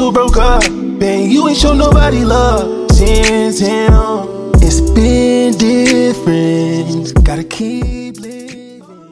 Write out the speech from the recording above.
nigga broke up. Man, you ain't show nobody love since him. It's been different. Gotta keep